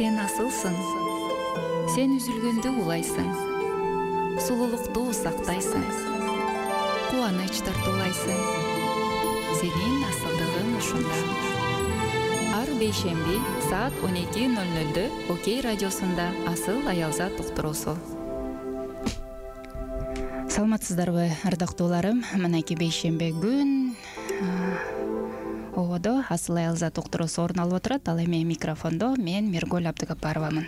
Сен асылсың, сен үзүлгөндө улайсың, сулуулукту сактайсың, кубаныч тартуулайсың. Сенин асылдыгың ушунда. Ар бейшемби саат 12:00 Окей радиосунда Асыл Аялзат уктуруусу. Саламатсыздарбы, ардактууларым? Мынакей бейшемби күн ободо Асыл Аялзат уктуруусу орун алып отурат. Ал эми микрофондо мен Миргөл Абдыгапаровамын.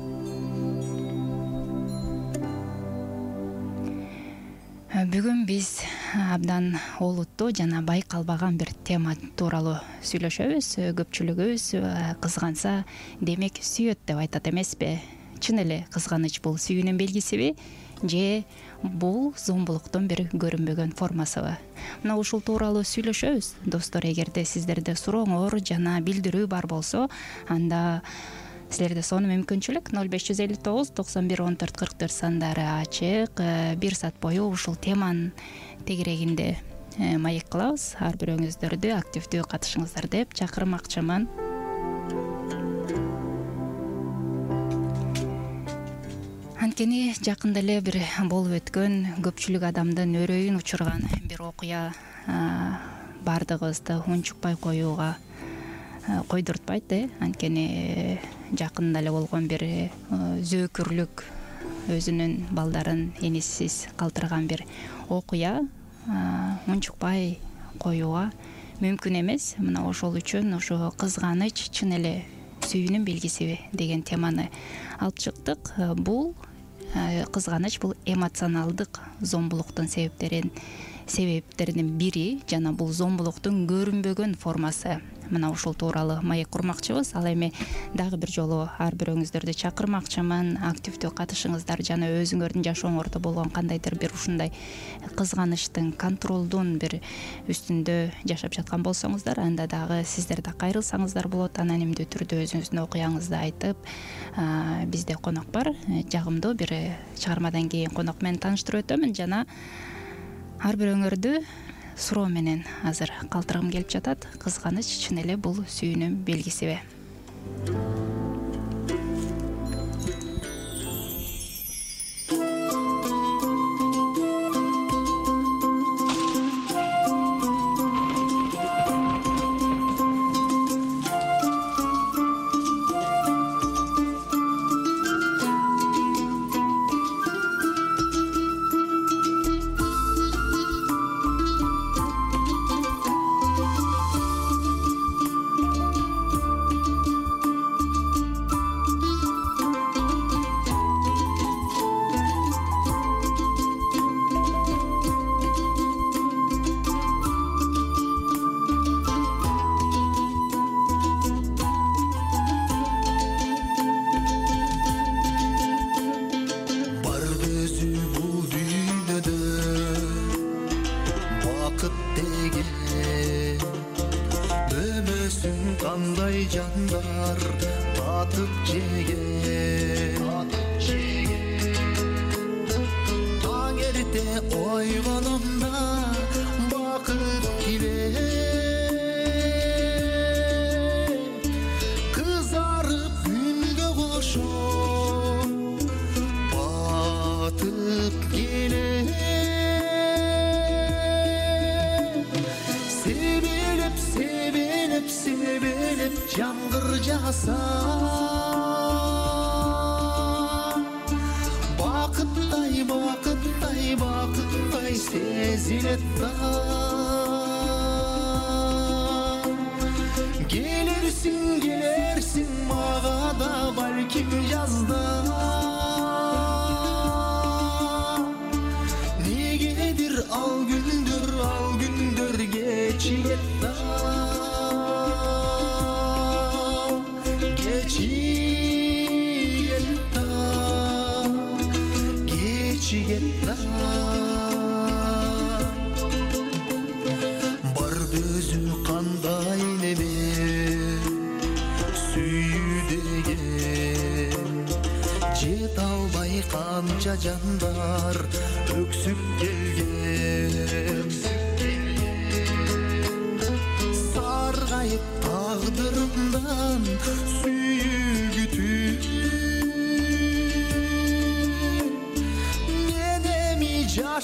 Бүгүн биз абдан олуттуу жана байкалбаган бир тема тууралуу сүйлөшөбүз. Көпчүлүгүбүз кызганса, демек сүйөт деп айтат эмеспи? Чын эле кызганыч бул сүйүүнүн белгисиби же бул зомбулуктун бир көрүнбөгөн формасыбы? Мына ушул тууралуу сүйлөшөбүз. Достор, эгерде сиздерде сурооңор жана билдирүү бар болсо, анда силерде сонун мүмкүнчүлүк 0559 91 14 44 сандары ачык. Бир саат бою ушул теманын тегерегинде маек кылабыз. Ар бирөөңүздөрдү активдүү катышыңыздар деп чакырмакчымын. Анткени жакында эле бир болуп өткөн, көпчүлүк адамдын өрөйүн учурган бир окуя бардыгыбызды унчукпай коюуга койдуртпайт. Анткени жакында эле болгон бир зөөкүрлүк, өзүнүн балдарын энисиз калтырган бир окуя унчукпай коюуга мүмкүн эмес. Мына ошол үчүн ошо кызганыч чын эле сүйүүнүн белгисиби деген теманы алып чыктык. Бул кызганыч бул эмоционалдык зомбулуктун себептеринин бири жана бул зомбулуктун көрүнбөгөн формасы. Мына ушул тууралуу маек курмакчыбыз. Ал эми дагы бир жолу ар бирөөңүздөрдү чакырмакчымын. Активдүү катышыңыздар жана өзүңөрдүн жашооңордо болгон кандайдыр бир ушундай кызганычтын, контролдун бир үстүндө жашап жаткан болсоңуздар, анда дагы сиздер да кайрылсаңыздар болот. Анонимдүү түрдө өзүңүздүн окуяңызды айтып, бизде конок бар. Жагымдуу бир чыгармадан кийин конок менен тааныштырып өтөмүн жана ар бирөөңөрдү суроо менен азыр калтыргым келип жатат. Кызганыч чын эле бул сүйүүнүн белгисиби? Кандай жандар татып жеген, таң эрте ойгономда бакыт килет, кызарып күнгө кошоп батып келет. Себелеп жамгыр жаса, бакыттай сезилет да. Келерсиң мага да балким жазда. Негедир ал күндөр кечигет да. Кечигетта бар өзү кандай неме сүйүү деген, жете албай канча жандар өксүп келген. Саргайып тагдырымдан сүйүү күтүү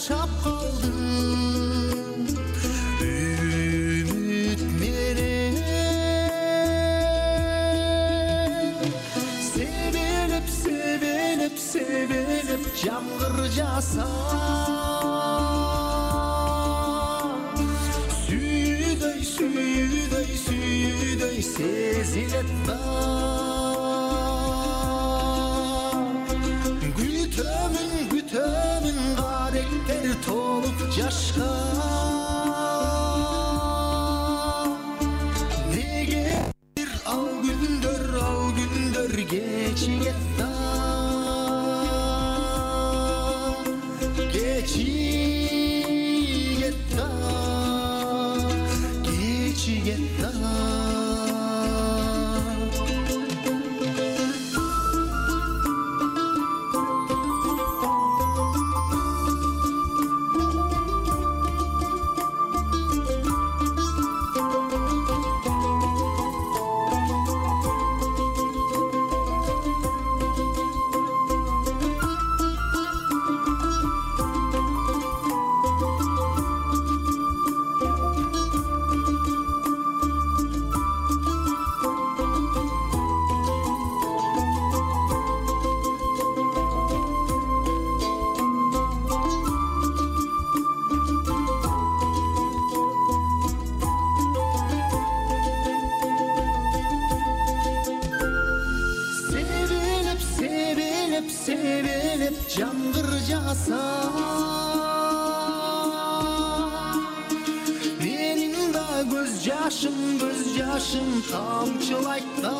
чапкалды үмүт менен себелеп жамгыр жаса сүйдөй сезилет да күтөмүн каректер толуп жашка негедир ал күндөр кечигет да себелеп жамгыр жаса менин да көз жашым тамчылайт да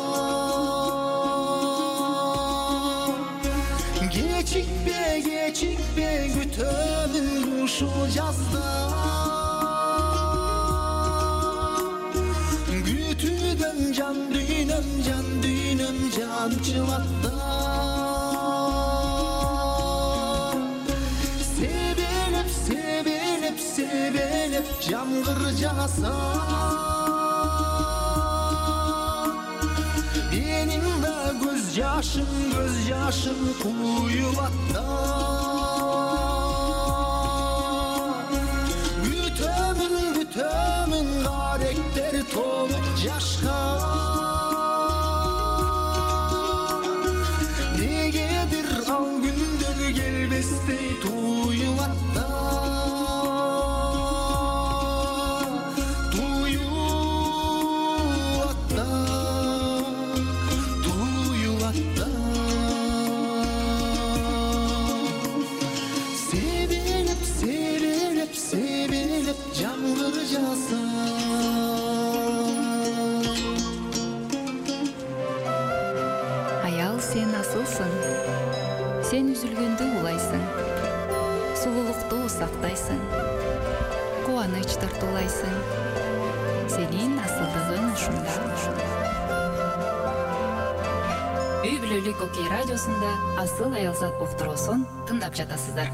кечикпе күтөмүн ушул жазда күтүүдөн жан дүйнөм жанчылат да себелеп жамгыр жаса менин да көз жашым куюлат да күтөмүн каректер толуп жашка негедир ал күндөр келбестей туюлат да себелеп жамгыр жаса аял сен асылсың сен үзүлгөндө улайсың сулуулукту сактайсың кубаныч тартуулайсың сенин асылдыгың ушунда үй бүлөлүк окей радиосунда асыл аялзат уктуруусун тыңдап жатасыздар.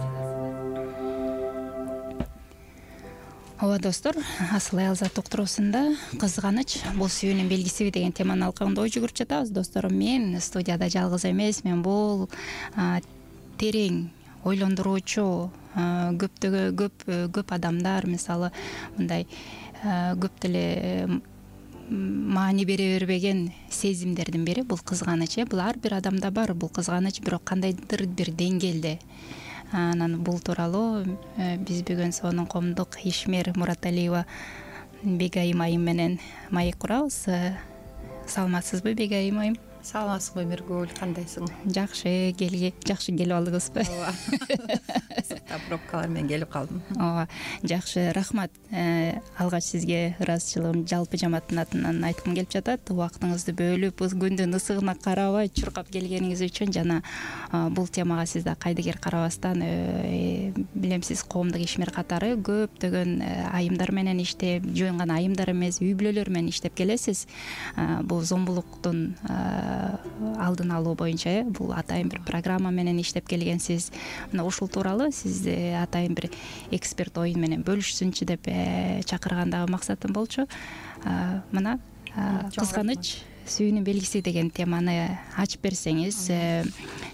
Ооба достор, асыл аялзат уктуруусунда кызганыч бул сүйүүнүн белгисиби деген теманын алкагында ой жүгүрүп жатабыз. Досторум, мен студияда жалгыз эмес, мен бул терең ойлондуруучу көп адамдар, мисалы мындай көп деле маани бере бербеген сезимдердин бири бул кызганыч. Бул ар бир адамда бар бул кызганыч, бирок кандайдыр бир деңгээлде. Анан бул тууралуу биз бүгүн сонун коомдук ишмер Мураталиева Бегайым айым менен маек курабыз. Саламатсызбы Бегайым айым? Саламатсызбы Миргүл, кандайсың? Жакшы келип алдыңызбы? Ооба. Сыкта пробкалар менен келип калдым. Ооба, жакшы, рахмат. Алгач сизге ыраазычылыгым жалпы жамааттын атынан айткым келип жатат. Убактыңызды бөлүп, күндүн ысыгына карабай чуркап келгениңиз үчүн жана бул темага сиз да кайдыгер карабастан билем, сиз коомдук ишмер катары көптөгөн айымдар менен иштеп, жөн гана айымдар эмес, үй бүлөлөр менен иштеп келесиз. Бул зомбулуктун алдын алуу боюнча бул атайын бир программа менен иштеп келгенсиз. Мына ушул тууралуу сиз атайын бир эксперт оюн менен бөлүшсүнчү деп чакыргандагы максатым болчу. Мына кызганыч сүйүүнүн белгиси деген теманы ачып берсеңиз,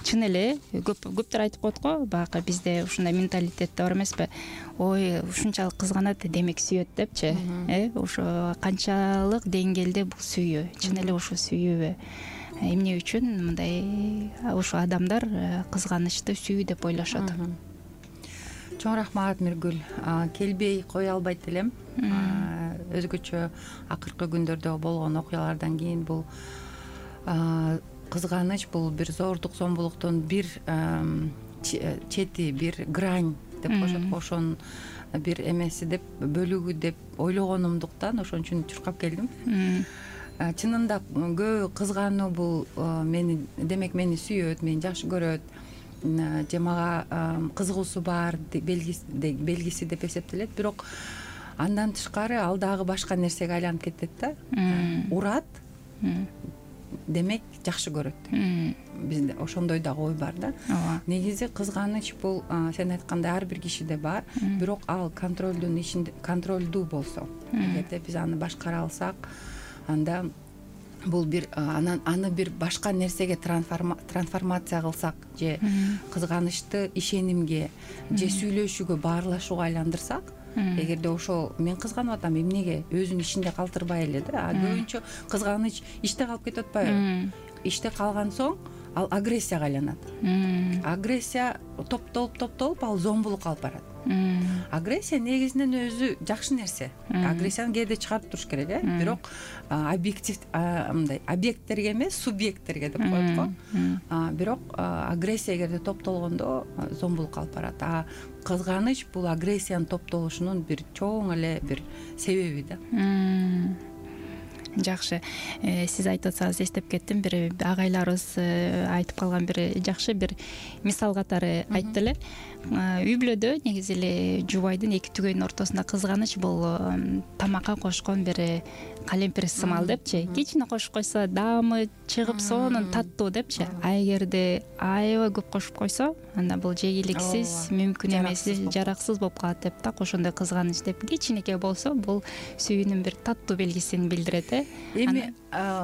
чын эле көптөр айтып коет го, баягы бизде ушундай менталитетте бар эмеспи, ой ушунчалык кызганат демек сүйөт депчи. Ошо канчалык деңгээлде бул сүйүү, чын эле ушул сүйүүбү? Эмне үчүн мындай ошо адамдар кызганычты сүйүү деп ойлошот? Чоң рахмат Миргүл. Келбей кое албайт элем. Өзгөчө акыркы күндөрдө болгон окуялардан кийин бул кызганыч бул бир зордук зомбулуктун бир чети, бир грань деп коет го, ошонун бир эмеси деп, бөлүгү деп ойлогонумдуктан ошон үчүн чуркап келдим. Чынында көбү кызгануу бул демек мени сүйөт, мени жакшы көрөт, же мага кызыгуусу бар белгиси деп эсептелет. Бирок андан тышкары ал дагы башка нерсеге айланып кетет да. Урат, демек жакшы көрөт. Бизде ошондой дагы ой бар да. Негизи кызганыч бул сен айткандай ар бир кишиде бар, бирок ал контролдуу болсо, эгерде биз аны башкара алсак, анда бул бир аны бир башка нерсеге трансформация кылсак, же кызганычты ишенимге, же сүйлөшүүгө, баарлашууга айландырсак, эгерде ошол мен кызганып атам, эмнеге өзүн ишинде калтырбай эле да. Көбүнчө кызганыч иште калып кетип атпайбы? Иште калган соң ал агрессияга айланат. Агрессия топтолуп ал зомбулукка алып барат. Агрессия негизинен өзү жакшы нерсе. Агрессияны кээде чыгарып туруш керек, бирок объекттерге эмес, субъекттерге деп коет го. Бирок агрессия эгерде топтолгондо зомбулукка алып барат. Кызганыч бул агрессиянын топтолушунун бир чоң эле бир себеби да. Жакшы. Сиз айтып атсаңыз эстеп кеттим, бир агайларыбыз айтып калган бир жакшы бир мисал катары айтты эле. Үй бүлөдө негизи эле жубайдын эки түгөйүнүн ортосунда кызганыч бул тамакка кошкон бир калемпир сымал депчи. Кичине кошуп койсо даамы чыгып сонун таттуу депчи. Эгерде аябай көп кошуп койсо, анда бул жегиликсиз, мүмкүн эмес, жараксыз болуп калат деп так. Ошондой кызганыч деп кичинекей болсо, бул сүйүүнүн бир таттуу белгисин билдирет. Эми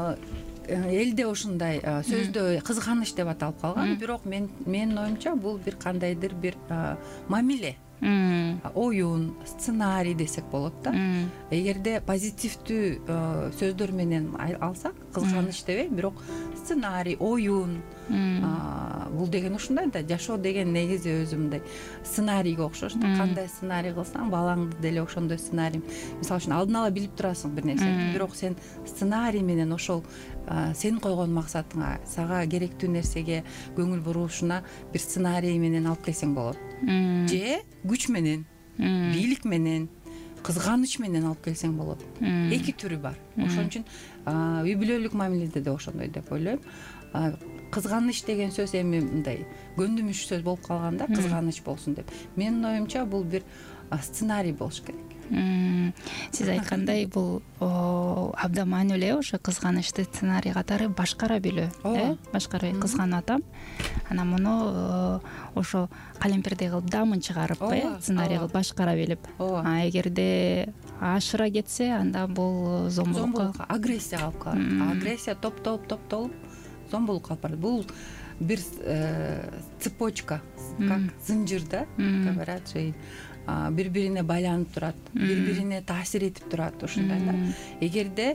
элде ушундай сөздө кызганыч деп аталып калган, бирок менин оюмча бул бир кандайдыр бир мамиле, оюн, сценарий десек болот да. Эгерде позитивдүү сөздөр менен алсак, кызганыч дебей, бирок сценарий, оюн, бул деген ушундай да. Жашоо деген негизи өзү мындай сценарийге окшош да. Кандай сценарий кылсаң, балаңды деле ошондой сценарий. Мисалы үчүн алдын ала билип турасың бир нерсени, бирок сен сценарий менен ошол сенин койгон максатыңа, сага керектүү нерсеге көңүл бурушуна бир сценарий менен алып келсең болот. Же күч менен, бийлик менен, кызганыч менен алып келсең болот. Эки түрү бар. Ошон үчүн үй бүлөлүк мамиледе да ошондой деп ойлойм. Кызганыч деген сөз эми мындай көндүмүш сөз болуп калганда, кызганыч болсун деп. Менин оюмча бул бир сценарий болуш керек. Сиз айткандай бул абдан маанилүү эле, ошо кызганычты сценарий катары башкара билүү, башкара кызганып атам. Анан муну ошо калемпирдей кылып даамын чыгарып, сценарий кылып башкара билип. Эгерде ашыра кетсе, анда бул зомбулукка, агрессияга алып калат. Агрессия топтолуп зомбулукка алып барат. Бул бир цепочка, как зынжыр да, говорят же, бири-бирине байланып турат, бири-бирине таасир этип турат, ушундай да. Эгерде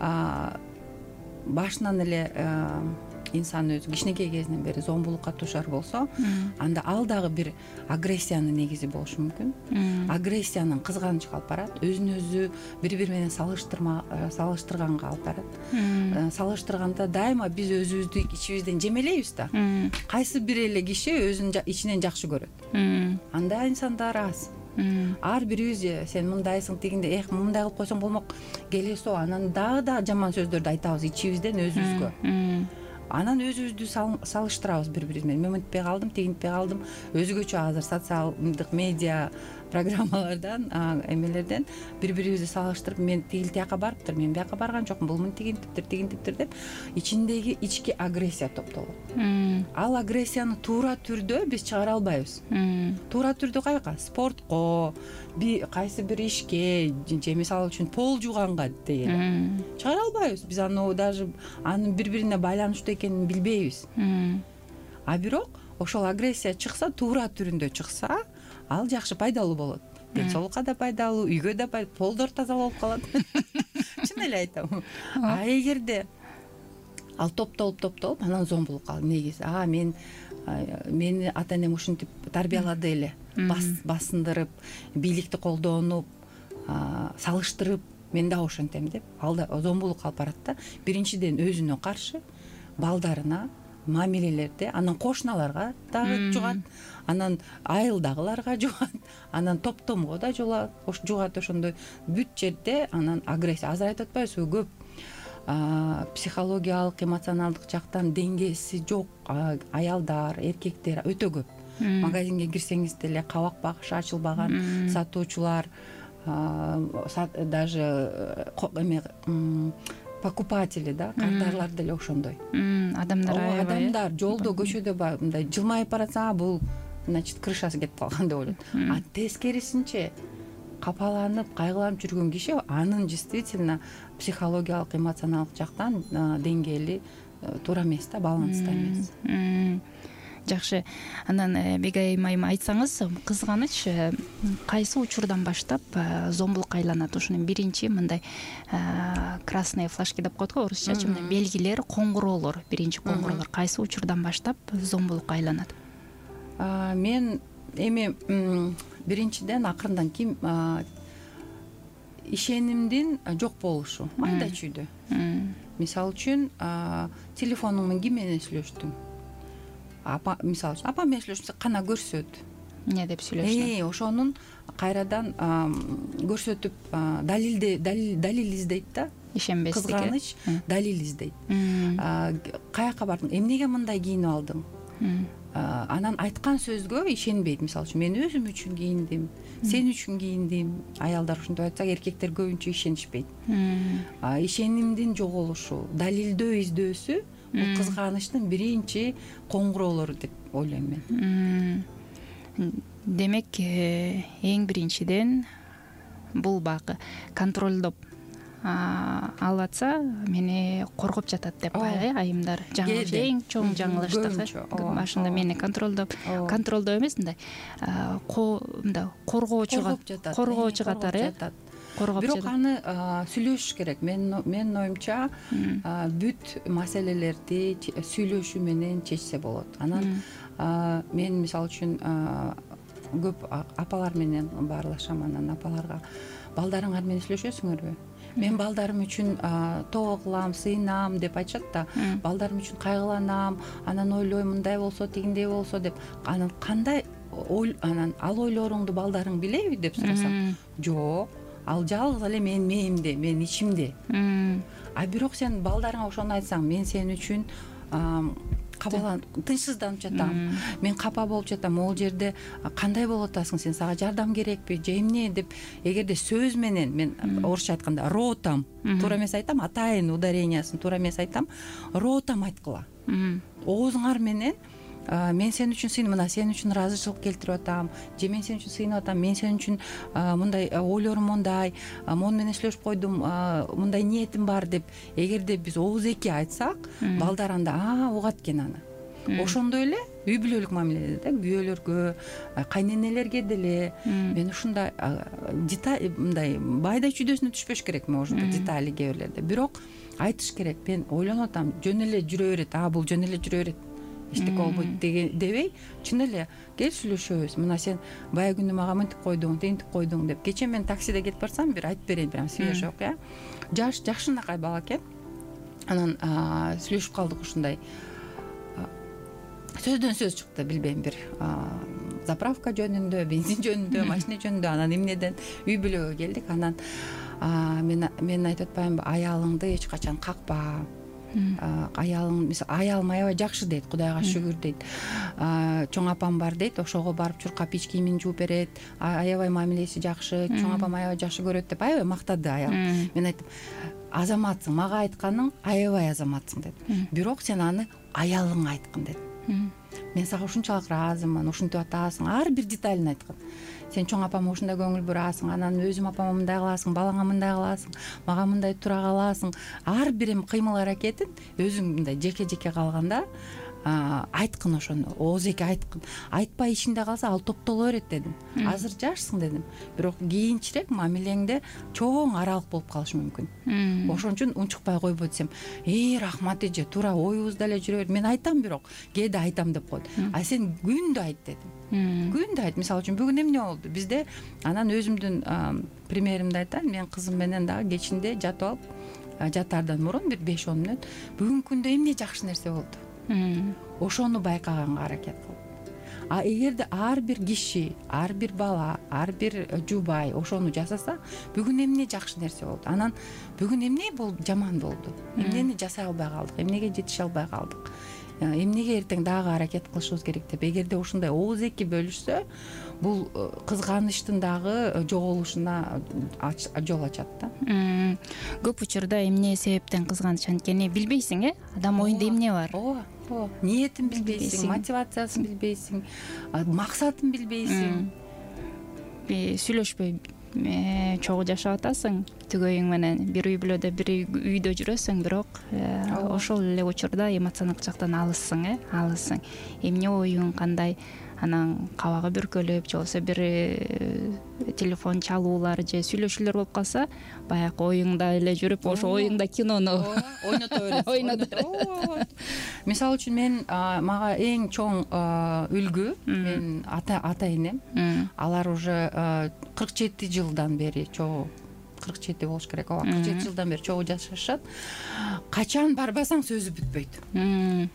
башынан эле инсан өзү кичинекей кезинен бери зомбулукка туушар болсо, анда ал дагы бир агрессиянын негизи болушу мүмкүн. Агрессиянын кызганычка алып барат, өзүн өзү бири-бири менен салыштырганга алып барат. Салыштырганда дайыма биз өзүбүздү ичибизден жемелейбиз да. Кайсы бир эле киши өзүн ичинен жакшы көрөт. Андай инсандар аз. Ар бирибиз сен мындайсың, тигинде, мындай кылып койсоң болмок, келесо, анан дагы жаман сөздөрдү айтабыз ичибизден өзүбүзгө. Анан өзүбүздү салыштырабыз бири-бириз менен. Мен мынтпай калдым, тигинтпей калдым. Өзгөчө азыр социалдык медиа программалардан, эмелерден бири-бирибизди салыштырып, мен тигил тияка барыптыр, мен бияка барган жокмун, бул мын тигинтиптир деп ичиндеги ички агрессия топтолот. Ал агрессияны туура түрдө биз чыгара албайбыз. Туура түрдө каяка? Спортко, кайсы бир ишке, же мисалы үчүн пол жууганга дегеле чыгара албайбыз. Биз аны даже анын бири-бирине байланыштуу экенин билбейбиз. а бирок ошол агрессия чыкса, туура түрүндө чыкса, ал жакшы пайдалуу болот. Ден соолукка да пайдалуу, үйгө да полдор таза болуп калат. Чын эле айтам. А эгерде ал топтолуп анан зомбулукка негизи мени ата энем ушинтип тарбиялады эле, басындырып, бийликти колдонуп, салыштырып, мен дагы ошентем деп ал да зомбулукка алып барат да. Биринчиден өзүнө каршы, балдарына, мамилелерде, анан кошуналарга дагы жугат, анан айылдагыларга жугат, анан топтомго да жугат. Ошондой бүт жерде анан агрессия. Азыр айтып атпайбызбы, көп психологиялык, эмоционалдык жактан деңгээси жок аялдар, эркектер өтө көп. Магазинге кирсеңиз деле кабак багышы ачылбаган сатуучулар, даже покупатели, да, кардарлар деле ошондой. Адамдар жолдо, көчөдө мындай жылмайып баратса, бул значит крышасы кетип калган деп ойлойт. А тескерисинче капаланып, кайгыланып жүргөн киши анын действительно психологиялык, эмоционалдык жактан деңгээли туура эмес да, баланста эмес. Жакшы. Анан Бегайым айым айтсаңыз, кызганыч кайсы учурдан баштап зомбулукка айланат? Ушунун биринчи мындай красные флажки деп коет го орусча, мындай белгилер, коңгуроолор, биринчи коңгуроолор кайсы учурдан баштап зомбулукка айланат? Мен эми биринчиден акырындан кийин ишенимдин жок болушу, майда чүйдө. Мисалы үчүн, телефонуң менен ким менен сүйлөштүң? Мисалы үчүн, апам менен сүйлөштүм, кана көрсөт. Эмне деп сүйлөштүң? Ошонун кайрадан көрсөтүп, далил издейт да. Ишенбестик. Кызганыч далил издейт. Каяка бардың? Эмнеге мындай кийинип алдың? Анан айткан сөзгө ишенбейт. Мисалы үчүн, мен өзүм үчүн кийиндим, сен үчүн кийиндим. Аялдар ушинтип айтсак, эркектер көбүнчө ишенишпейт. Ишенимдин жоголушу, далилдөө издөөсү бул кызганычтын биринчи коңгуроолору деп ойлойм мен. Демек, эң биринчиден бул багы контролдоп алып атса, мени коргоп жатат деп айымдар. Жаңылыш, эң чоң жаңылыштыгы. Башында мени контролдоо эмес, мындай коргоочу катары. Бирок аны сүйлөшүш керек. Менин оюмча, бүт маселелерди сүйлөшүү менен чечсе болот. Анан мен мисалы үчүн көп апалар менен баарлашам, анан апаларга балдарыңар менен сүйлөшөсүңөрбү? Мен балдарым үчүн тоо кылам, сыйынам деп айтышат да. Балдарым үчүн кайгыланам, анан ойлойм, мындай болсо, тигиндей болсо деп. Анан кандай анан ал ойлоруңду балдарың билеби деп сурасам, жок. Ал жалгыз эле менин мээмде, менин ичимде. А бирок сен балдарыңа ошону айтсаң, мен сен үчүн тынчсызданып жатам, мен капа болуп жатам, могул жерде кандай болуп атасың, сен, сага жардам керекпи же эмне деп, эгерде сөз менен, мен орусча айтканда ротам, туура эмес айтам, атайын ударениясын туура эмес айтам, ротам айткыла. Оозуңар менен мен сен үчүн сыйынып, мына сен үчүн ыраазычылык келтирип атам, же мен сен үчүн сыйынып атам, мен сен үчүн мындай ойлорум мондай, мону менен сүйлөшүп койдум, мындай ниетим бар деп, эгерде биз ооз эки айтсак, балдар анда угат экен аны. Ошондой эле үй бүлөлүк мамиледе да, күйөөлөргө, кайненелерге деле мен ушундай мындай байда чүйдөсүнө түшпөш керекмин ошондой детали кээ бирлерде. Бирок айтыш керек, мен ойлонуп атам, жөн эле жүрө берет, бул жөн эле жүрө берет, эчтеке болбойт дебей, чын эле кел сүйлөшөбүз. Мына сен баягы күнү мага мынтип койдуң, тинтип койдуң деп. Кечээ мен таксиде кетип барсам, бир айтып берейин, прям свежий окуя. Жакшынакай бала экен. Анан сүйлөшүп калдык ушундай. Сөздөн сөз чыкты, билбейм, бир заправка жөнүндө, бензин жөнүндө, машина жөнүндө, анан эмнеден үй бүлөгө келдик. Анан мен айтып атпаймынбы, аялыңды эч качан какпа. Аялың, мисалы, аялым аябай жакшы дейт, Кудайга шүгүр дейт. Чоң апам бар дейт, ошого барып чуркап ич кийимин жууп берет. Аябай мамилеси жакшы, чоң апам аябай жакшы көрөт деп аябай мактады аялым. Мен айттым, азаматсың, мага айтканың аябай азаматсың дедим. Бирок сен аны аялыңа айткын дедим. Мен сага ушунчалык ыраазымын, ушинтип атасың, ар бир деталын айткан. Сен чоң апама ушундай көңүл бурасың, анан өзүм апама мындай кыласың, балаңа мындай кыласың, мага мындай тура каласың. Ар бир кыймыл аракетин өзүң мындай жеке-жеке калганда айткын ошону оозеки айткын, айтпай ичинде калса ал топтоло берет дедим. Азыр жашсың дедим, бирок кийинчерээк мамилеңде чоң аралык болуп калышы мүмкүн. Ошон үчүн унчукпай койбо десем, рахмат эже, туура оюбузда эле жүрө бер, мен айтам бирок кээде айтам деп коет. А сен күндө айт дедим. Күндө айт. Мисалы үчүн бүгүн эмне болду бизде, анан өзүмдүн примеримди айтайын. Мен кызым менен дагы кечинде жатып алып, жатаардан мурун бир 5-10 мүнөт бүгүнкү күндө эмне жакшы нерсе болду, ошону байкаганга аракет кыл. А эгерде ар бир киши, ар бир бала, ар бир жубай ошону жасаса, бүгүн эмне жакшы нерсе болду, анан бүгүн эмне жаман болду, эмнени жасай албай калдык, эмнеге жетише албай калдык, эмнеге эртең дагы аракет кылышыбыз керек деп, эгерде ушундай оозеки бөлүшсө, бул кызганычтын дагы жоголушуна жол ачат да. Көп учурда эмне себептен кызганыч, анткени билбейсиң, адам оюнда эмне бар. Ооба, ниетин билбейсиң, мотивациясын билбейсиң, максатын билбейсиң. Сүйлөшпөй чогуу жашап атасың, түгөйүң менен бир үй бүлөдө, бир үйдө жүрөсүң, бирок ошол эле учурда эмоционалдык жактан алыссың, алыссың. Эмне оюң кандай, анан кабагы бүркөлүп, же болбосо бир телефон чалуулар же сүйлөшүүлөр болуп калса, баягы оюңда эле жүрүп, ошо оюңда кинону ойното берет. Мисалы үчүн мага эң чоң үлгү мен ата энем. Алар уже 47 жылдан бери, чогуу 47 болуш керек, 47 жылдан бери чогуу жашашат. Качан барбасаң сөзү бүтпөйт.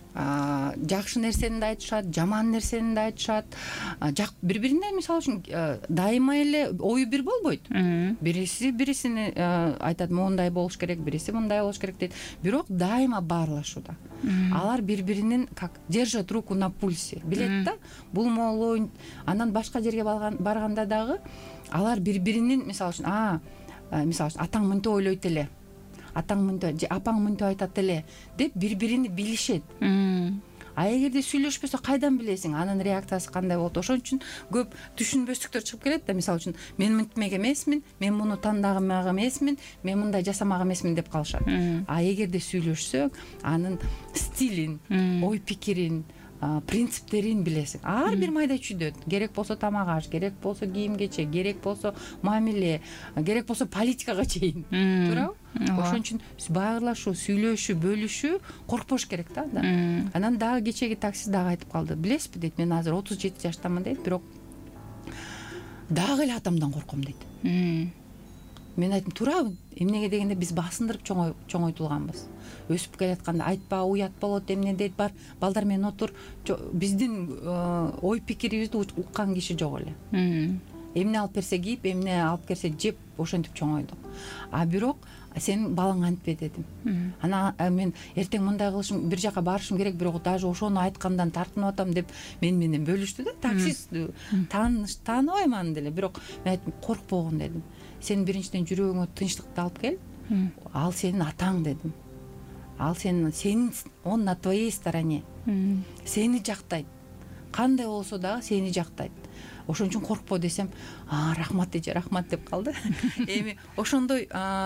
Жакшы нерсени да айтышат, жаман нерсени да айтышат. Бири-бирине мисалы үчүн дайыма эле ою бир болбойт. Бириси бирисини айтат, мондай болуш керек, бириси мындай болуш керек дейт. Бирок дайыма баарлашууда. Алар бири-биринин как держат руку на пульсе. Билет да, бул молу. Анан башка жерге барганда дагы алар бири-биринин мисалы үчүн атаң мынтип ойлойт эле, атаң мынтип, же апаң мынтип айтат эле деп бири-бирини билишет. А эгерде сүйлөшпөсө кайдан билесиң анын реакциясы кандай болот? Ошон үчүн көп түшүнбөстүктөр чыгып келет да. Мисалы үчүн мен мынтмек эмесмин, мен муну тандаган эмесмин, мен мындай жасамак эмесмин деп калышат. А эгерде сүйлөшсөң, анын стилин, ой пикирин, принциптерин билесиң. Ар бир майда чүйдөт. Керек болсо тамак аш, керек болсо кийим кечек, керек болсо мамиле, керек болсо политикага чейин. Туурабы? Ошон үчүн байырлашуу, сүйлөшүү, бөлүшүү коркпош керек да. Анан дагы кечеги таксист дагы айтып калды. Билесизби дейт, мен азыр 37 жаштамын дейт, бирок дагы эле атамдан корком дейт. Мен айттым, туурабы? Эмнеге дегенде биз басындырып чоңойтулганбыз. Өсүп келатканда айтпа, уят болот, эмне дейт, бар, балдар менен отур. Биздин ой пикирибизди уккан киши жок эле. Эмне алып берсе кийип, эмне алып келсе жеп, ошентип чоңойдук. А бирок сенин балаң антпе дедим. Анан мен эртең мындай кылышым, бир жака барышым керек, бирок даже ошону айткандан тартынып атам деп мен менен бөлүштү да. Таксист тааныбайм аны деле, бирок мен айттым, коркпогун дедим. Сен биринчиден жүрөгүңө тынчтыкты алып кел. Ал сенин атаң дедим. Ал он на твоей стороне. Сени жактайт. Кандай болсо дагы сени жактайт. Ошон үчүн коркпо десем, рахмат эже, рахмат деп калды. Эми ошондой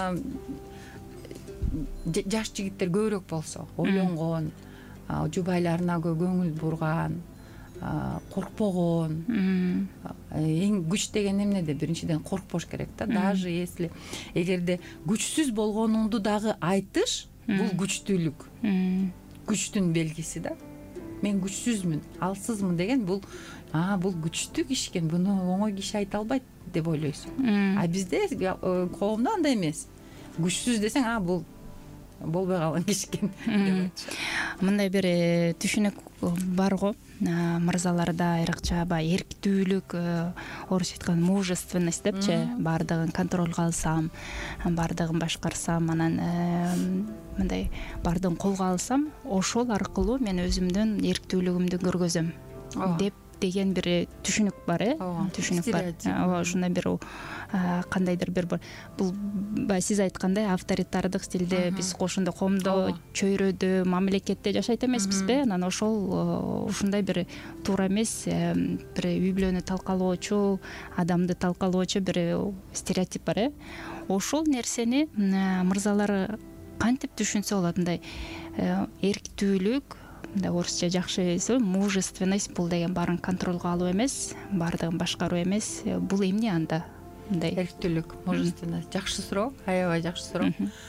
жаш жигиттер көбүрөөк болсо, ойлонгон, жубайларына көңүл бурган, коркпогон. Эң күч деген эмнеде? Биринчиден коркпош керек да. Даже если эгерде күчсүз болгонуңду дагы айтыш, бул күчтүүлүк. Күчтүн белгиси да. Мен күчсүзмүн, алсызмын деген бул күчтүү киши экен, буну оңой киши айта албайт деп ойлойсуң. А бизде коомдо андай эмес. Күчсүз десең, бул болбой калган киши экен деп айтышат. Мындай бир түшүнүк бар го. Мырзаларда айрыкча эрктүүлүк, орусча айтканда мужественность депчи, баардыгын контролго алсам, баардыгын башкарсам, анан мындай баардыгын колго алсам, ошол аркылуу мен өзүмдүн эрктүүлүгүмдү көргөзөм деп деген бир түшүнүк бар, түшүнүк бар. Ооба, ушундай бир кандайдыр бир бар. Бул сиз айткандай авторитардык стилде биз ошондой коомдо, чөйрөдө, мамлекетте жашайт эмеспизби? Анан ошол ушундай бир туура эмес, бир үй бүлөнү талкалоочу, адамды талкалоочу бир стереотип бар. Ошол нерсени мырзалар кантип түшүнсө болот? Мындай эрктүүлүк, мындай орусча жакшы мужественность бул деген баарын контролго алуу эмес, баардыгын башкаруу эмес. Бул эмне анда? Мындай эрктүүлүк, мужественность жакшы суроо, аябай жакшы суроо.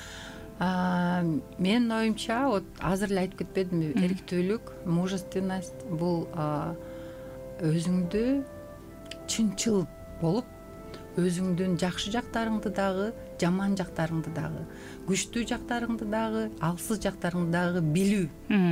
Менин оюмча, вот азыр эле айтып кетпедимби, эрктүүлүк, мужественность бул өзүңдү чынчыл болуп, өзүңдүн жакшы жактарыңды дагы, жаман жактарыңды дагы, күчтүү жактарыңды дагы, алсыз жактарыңды дагы билүү.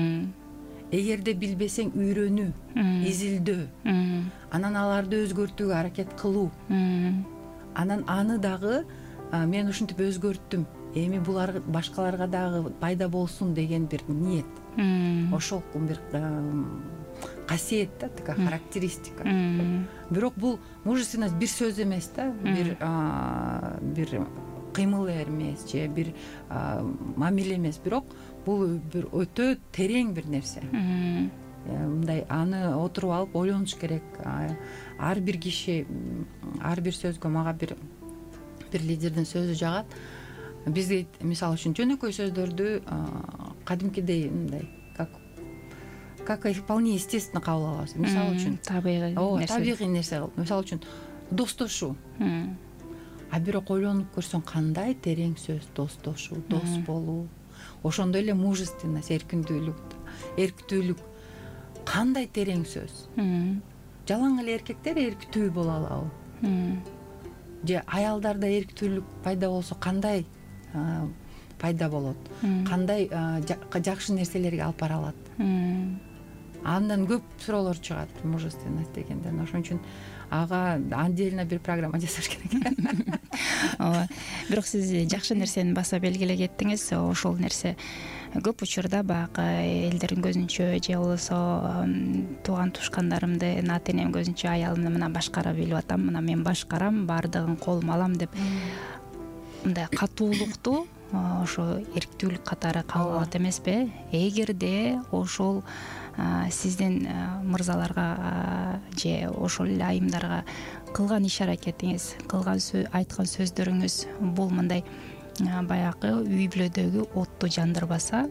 Эгерде билбесең үйрөнүү, изилдөө, анан аларды өзгөртүүгө аракет кылуу. Анан аны дагы мен ушинтип өзгөрттүм, эми булар башкаларга дагы пайда болсун деген бир ниет. Ошол бир касиет да, такая характеристика. Бирок бул мужественность бир сөз эмес да, бир кыймыл эмес же бир мамиле эмес, бирок бул бир өтө терең бир нерсе. Мындай аны отуруп алып ойлонуш керек. Ар бир киши ар бир сөзгө мага бир лидердин сөзү жагат. Бизге мисалы үчүн жөнөкөй сөздөрдү кадимкидей мындай как вполне естественно кабыл алабыз. Мисалы үчүн табигый нерсе. Мисалы үчүн достошуу. Бирок ойлонуп көрсөң, кандай терең сөз достошуу, дос болуу. Ошондой эле мужественность, эрктүүлүк кандай терең сөз. Жалаң эле эркектер эрктүү боло алабы? Же аялдарда эрктүүлүк пайда болсо кандай пайда болот? Кандай жакшы нерселерге алып бара алат? Андан көп суроолор чыгат мужественность дегенден. Ошон үчүн ага отдельно бир программа жасаш керек. Ооба. Бирок сиз жакшы нерсени баса белгилеп кеттиңиз. Ошол нерсе көп учурда баягы элдердин көзүнчө же болбосо тууган тушкандарымды, ата энем көзүнчө аялымды мына башкара билип атам, мына мен башкарам, баардыгын колума алам деп мындай катуулукту ошо эрктүүлүк катары кабыл алат эмеспи? Эгерде ошол сиздин мырзаларга же ошол эле айымдарга кылган иш аракетиңиз, айткан сөздөрүңүз бул мындай баягы үй бүлөдөгү отту жандырбаса,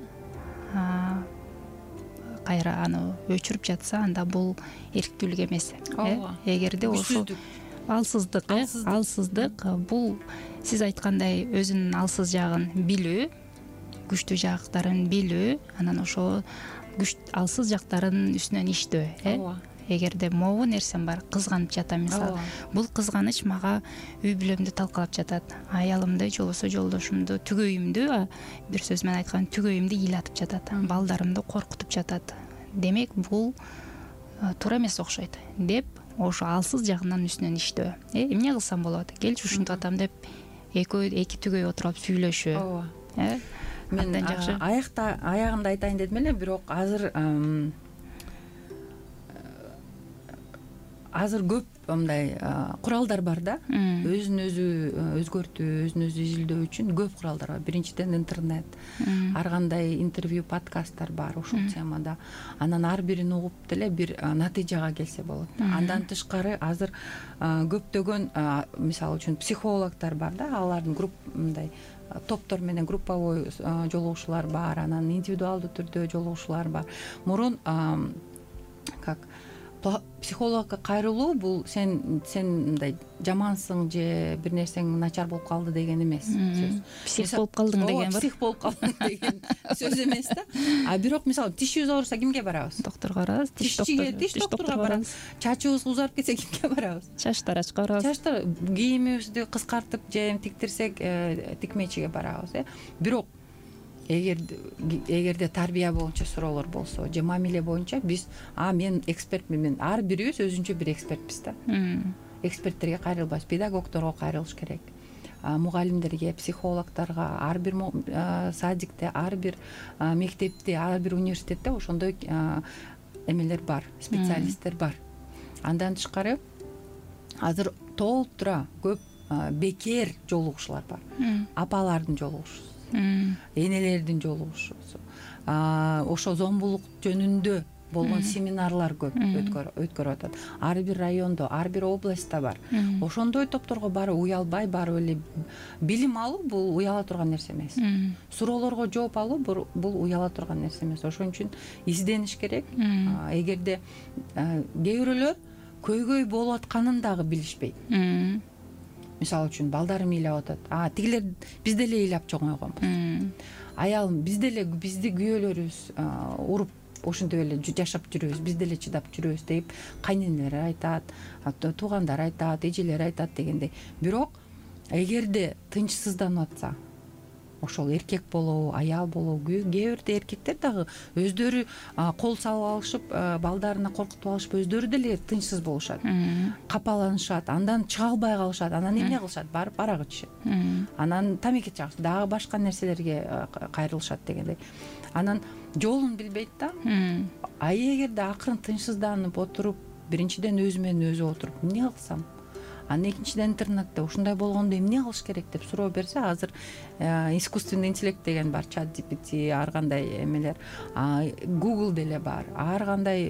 кайра аны өчүрүп жатса, анда бул эрктүүлүк эмес. Эгерде ошо алсыздык бул сиз айткандай өзүнүн алсыз жагын билүү, күчтүү жактарын билүү, анан ошо алсыз жактарынын үстүнөн иштөө. Эгерде могу нерсем бар, кызганып жатам мисалы, бул кызганыч мага үй бүлөмдү талкалап жатат, аялымды же болбосо жолдошумду, түгөйүмдү, бир сөз менен айтканда түгөйүмдү ыйлатып жатат, балдарымды коркутуп жатат. Демек бул туура эмес окшойт деп ошо алсыз жагынан үстүнөн иштөө. Эмне кылсам болот? Келчи ушинтип атам деп эки түгөй отуруп сүйлөшүү. Мен аягында айтайын дедим эле, бирок азыр көп мындай куралдар бар да, өзүн өзү өзгөртүү, өзүн өзү изилдөө үчүн көп куралдар бар. Биринчиден интернет, ар кандай интервью, подкасттар бар ушул темада. Анан ар бирин угуп деле бир натыйжага келсе болот. Андан тышкары азыр көптөгөн мисалы үчүн психологдор бар да, алардын мындай топтор менен групповой жолугушуулар бар, анан индивидуалдуу түрдө жолугушуулар бар. Мурун как психологко кайрылуу бул сен мындай жамансың же бир нерсең начар болуп калды деген эмес сөз. Псих болуп калдың деген бар. Псих болуп калдың деген сөз эмес да. Бирок мисалы тишибиз ооруса кимге барабыз? Докторго барабыз. Тиш докторго барабыз. Чачыбыз узарып кетсе кимге барабыз? Чач тарачка барабыз. Чачтар кийимибизди кыскартып же тиктирсек тикмечиге барабыз. Бирок эгерде тарбия боюнча суроолор болсо же мамиле боюнча биз мен экспертмин, ар бирибиз өзүнчө бир экспертпиз да. Эксперттерге кайрылбайбыз, педагогдорго кайрылыш керек, мугалимдерге, психологдорго, ар бир садикте, ар бир мектепте, ар бир университетте ошондой эмелер бар, специалисттер бар. Андан тышкары азыр толтура көп бекер жолугушуулар бар. Апалардын жолугушуусу, энелердин жолугушуусу, ошо зомбулук жөнүндө болгон семинарлар көп өткөрүп атат. Ар бир райондо, ар бир областта бар. Ошондой топторго барып уялбай барып эле билим алуу бул уяла турган нерсе эмес. Суроолорго жооп алуу бул уяла турган нерсе эмес. Ошон үчүн издениш керек. Эгерде кээ бирөөлөр көйгөй болуп атканын дагы билишпейт. Мисалы үчүн балдарым ыйлап атат. Тигилер биз деле ыйлап чоңойгонбуз. Аялым биз деле бизди күйөөлөрүбүз уруп ошентип эле жашап жүрөбүз, биз деле чыдап жүрөбүз деп кайненелер айтат, туугандар айтат, эжелер айтат дегендей. Бирок эгерде тынчсызданып атса, ошол эркек болобу, аял болобу, кээ бирде эркектер дагы өздөрү кол салып алышып, балдарына коркутуп алышып, өздөрү деле тынчсыз болушат. Капаланышат, андан чыга албай калышат, анан эмне кылышат? Барып арак ичишет. Анан тамеки чагышат, дагы башка нерселерге кайрылышат дегендей. Анан жолун билбейт да. Эгерде акырын тынчсызданып отуруп, биринчиден өзү менен өзү отуруп, эмне кылсам? Анан экинчиден интернетте ушундай болгондо эмне кылыш керек деп суроо берсе, азыр искусственный интеллект деген бар, чат GPT, ар кандай эмелер, Google деле бар, ар кандай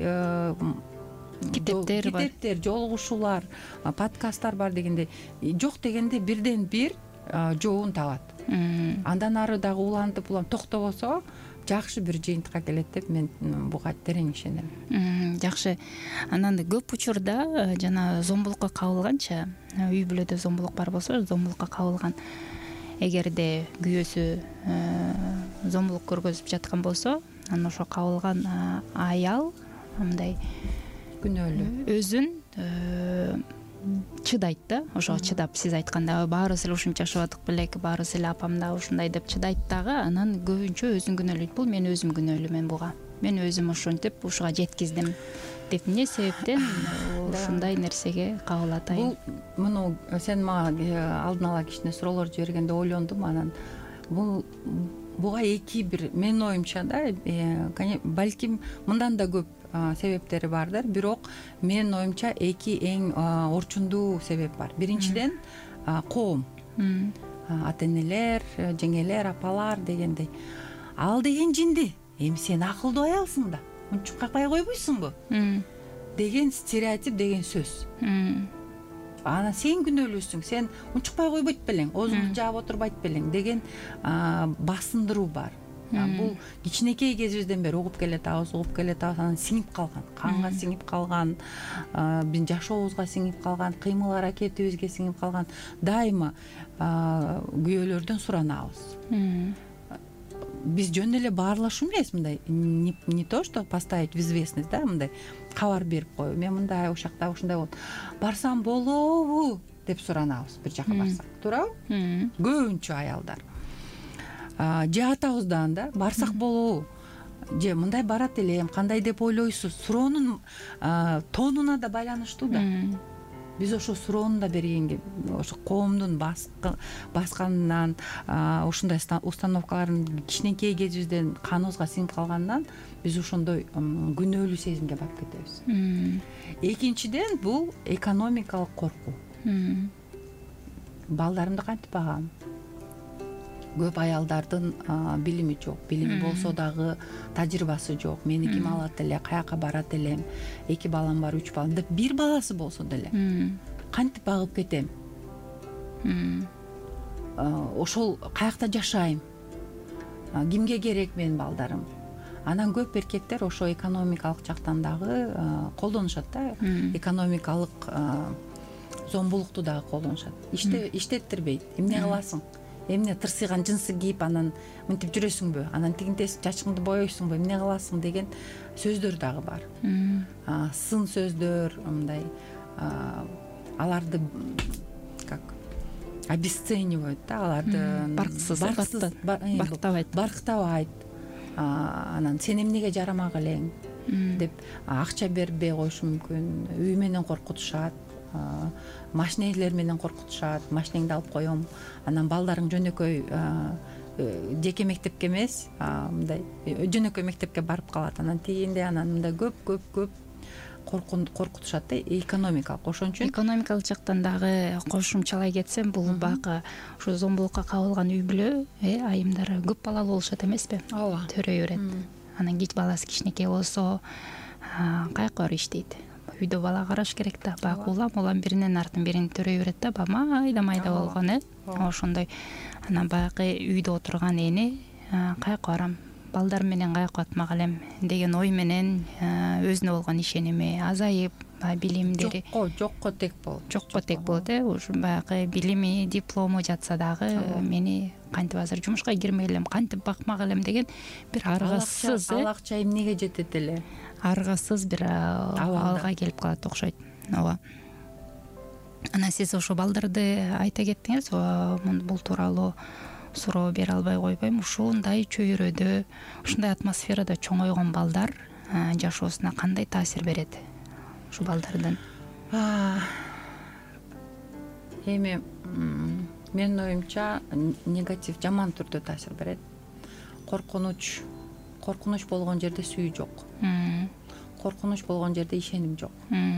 китептер, жолугушуулар, подкасттар бар дегендей. Жок дегенде бирден бир жообун табат. Андан ары дагы улантып токтобосо жакшы бир жыйынтыкка келет деп мен буга терең ишенем. Жакшы. Анан көп учурда жана зомбулукка кабылганча, үй бүлөдө зомбулук бар болсо, зомбулукка кабылган эгерде күйөөсү зомбулук көргөзүп жаткан болсо, анан ошо кабылган аял мындай күнөөлүү өзүн чыдайт да. Ошого чыдап, сиз айткандай баарыбыз эле ушинче жашап атык белек, баарыбыз эле апам да ушундай деп чыдайт дагы, анан көбүнчө өзүн күнөөлөйт. Бул мен өзүм күнөөлүүмүн буга. Мен өзүм ошентип ушуга жеткиздим деп эмне себептен ушундай нерсеге кабылат айым? Бул муну сен мага алдын ала кичине суроолор жибергенде ойлондум. Анан буга эки бир менин оюмча да, балким мындан да көп себептери бардыр. Бирок менин оюмча эки эң орчундуу себеп бар. Биринчиден коом, ата-энелер, жеңелер, апалар дегендей. Ал деген жинди. Эми сен акылдуу аялсың да, унчукпай койбойсуңбу? Деген стереотип деген сөз. Анан сен күнөөлүүсүң, сен унчукпай койбойт белең, оозуңду жаап отурбайт белең деген басындыруу бар. Бул кичинекей кезибизден бери угуп келатабыз, анан сиңип калган, канга сиңип калган, биздин жашообузга сиңип калган, кыймыл аракетибизге сиңип калган. Дайыма күйөөлөрдөн суранабыз. Биз жөн эле баарлашуу эмес, мындай не то что поставить в известность, да, мындай кабар берип коюу. Мен мындай ошакта ушундай болот. Барсам болобу деп суранабыз бир жака барсак. Туурабы? Көбүнчө аялдар. Же атабыздан да барсак болобу? Же мындай барат элем, кандай деп ойлойсуз? Суроонун тонуна да байланыштуу да. Биз ошо суроону да бергенге, ошо коомдун басканынан, ушундай установкалардын кичинекей кезибизден каныбызга сиңип калганынан биз ошондой күнөөлүү сезимге барып кетебиз. Экинчиден бул экономикалык коркуу. Балдарымды кантип багам? Көп аялдардын билими жок, билими болсо дагы тажрыйбасы жок. Мени ким алат эле, каяка барат элем, 2 балам бар, 3 балам деп, 1 баласы болсо деле кантип багып кетем? Ошол каякта жашайм? Кимге керек менин балдарым? Анан көп эркектер ошо экономикалык жактан дагы колдонушат да, экономикалык зомбулукту дагы колдонушат. Иштеттирбейт. Эмне кыласың? Эмне тырсыйган жынсы кийип анан мынтип жүрөсүңбү? Анан тигинтес чачыңды боёйсуңбу? Эмне кыласың деген сөздөр дагы бар. Сын сөздөр, мындай аларды как обесценивают, да, аларды барктабайт. Анан сен эмнеге жарамак элең деп акча бербей коюшу мүмкүн. Үй менен коркутушат. Машинелер менен коркутушат. Машинеңди алып коем. Анан балдарың жөнөкөй жеке мектепке эмес, мындай жөнөкөй мектепке барып калат. Анан тигинде, анан мындай көп коркутушат да, экономикалык. Ошон үчүн экономикалык жактан дагы кошумчалай кетсем, бул бакы ушу зомбулукка кабылган үй бүлө айымдар көп балалуу болушат эмеспи? Ооба. Төрөй берет. Анан баласы кичинекей болсо, кайкы иштейт. Үйдө бала караш керек да, баягы улам биринин артын бирин төрөй берет да, баягы майда болгон ошондой. Анан баягы үйдө отурган эне кайкы барам, балдар менен кайкы атмак элем деген ой менен өзүнө болгон ишеними азайып, билимдери жокко тек болот ушу баягы билими, диплому жатса дагы мени кантип азыр жумушка кирмей элем, кантип бакмак элем деген бир аргасыз ал акча эмнеге жетет эле, аргасыз бир абалга келип калат окшойт. Ооба. Анан сиз ошо балдарды айта кеттиңиз, бул тууралуу суроо бере албай койбойм. Ушундай чөйрөдө, ушундай атмосферада чоңойгон балдар жашоосуна кандай таасир берет ушу балдардын? Эми менин оюмча негатив, жаман түрдө таасир берет. Коркунуч болгон жерде сүйүү жок. Коркунуч болгон жерде ишеним жок.